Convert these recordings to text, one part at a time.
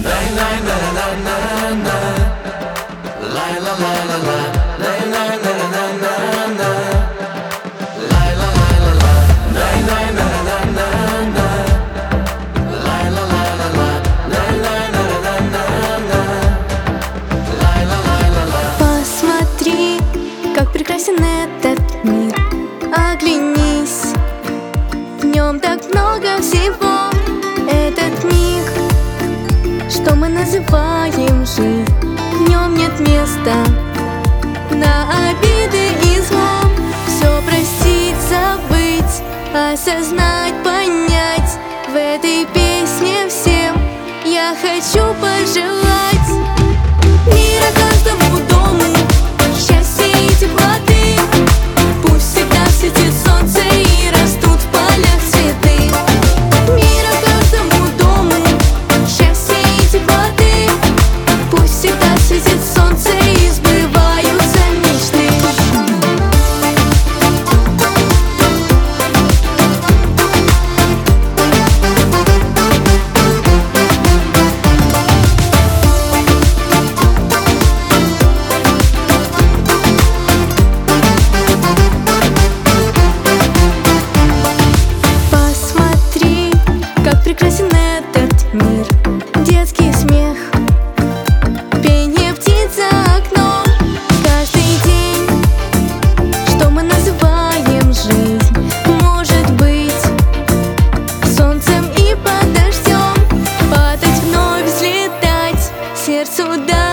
Посмотри, как прекрасен этот мир. Оглянись, в нем так много всего. Этот миг, что мы называем жизнь, в нем нет места на обиды и зло. Все простить, забыть, осознать, понять. В этой песне всем я хочу пожелать мира каждому дому, счастья и теплоты. Пусть всегда светит солнце и растут в полях цветы. Мира каждому дому, счастья и теплоты. Пусть всегда светит солнце и сбываются мечты. Посмотри, как прекрасен этот мир. Детский смех, пение птиц за окном. Каждый день, что мы называем жизнь, может быть солнцем и под дождем. Падать, вновь взлетать, сердцу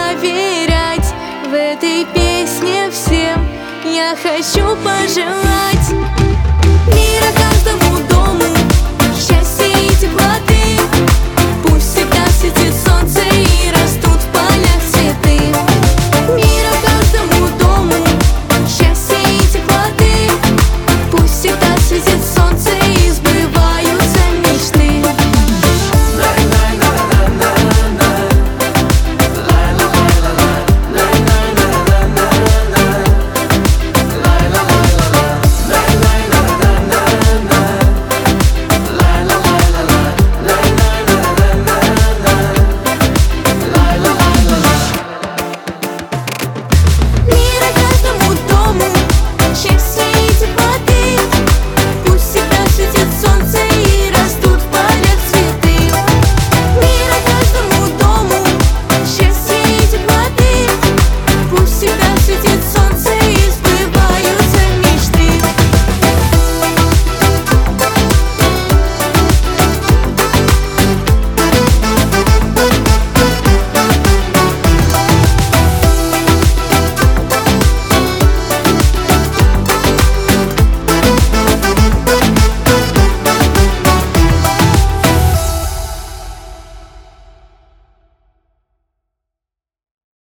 доверять. В этой песне всем я хочу пожелать